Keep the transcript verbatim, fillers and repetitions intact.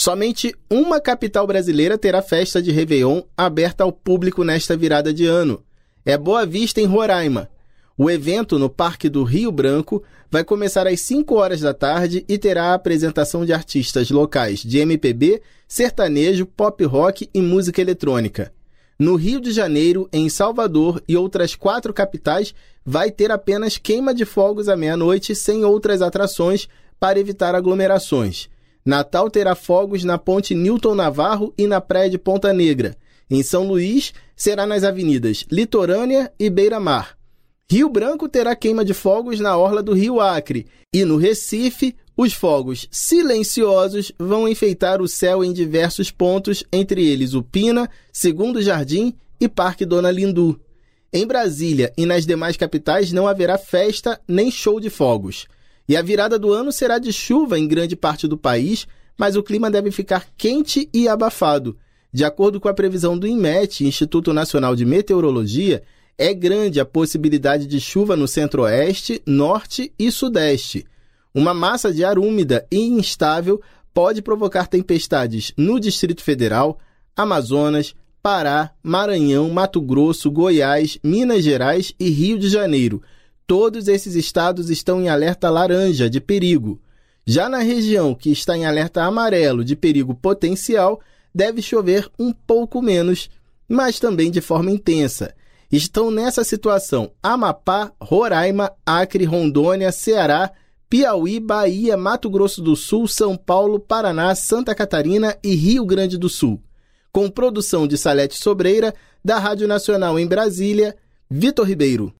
Somente uma capital brasileira terá festa de Réveillon aberta ao público nesta virada de ano. É Boa Vista, em Roraima. O evento, no Parque do Rio Branco, vai começar às cinco horas da tarde e terá a apresentação de artistas locais de M P B, sertanejo, pop rock e música eletrônica. No Rio de Janeiro, em Salvador e outras quatro capitais, vai ter apenas queima de fogos à meia-noite sem outras atrações para evitar aglomerações. Natal terá fogos na Ponte Newton Navarro e na Praia de Ponta Negra. Em São Luís, será nas avenidas Litorânea e Beira-Mar. Rio Branco terá queima de fogos na orla do Rio Acre. E no Recife, os fogos silenciosos vão enfeitar o céu em diversos pontos, entre eles o Pina, Segundo Jardim e Parque Dona Lindu. Em Brasília e nas demais capitais não haverá festa nem show de fogos. E a virada do ano será de chuva em grande parte do país, mas o clima deve ficar quente e abafado. De acordo com a previsão do INMET, Instituto Nacional de Meteorologia, é grande a possibilidade de chuva no centro-oeste, norte e sudeste. Uma massa de ar úmida e instável pode provocar tempestades no Distrito Federal, Amazonas, Pará, Maranhão, Mato Grosso, Goiás, Minas Gerais e Rio de Janeiro. Todos esses estados estão em alerta laranja de perigo. Já na região que está em alerta amarelo de perigo potencial, deve chover um pouco menos, mas também de forma intensa. Estão nessa situação Amapá, Roraima, Acre, Rondônia, Ceará, Piauí, Bahia, Mato Grosso do Sul, São Paulo, Paraná, Santa Catarina e Rio Grande do Sul. Com produção de Salete Sobreira, da Rádio Nacional em Brasília, Vitor Ribeiro.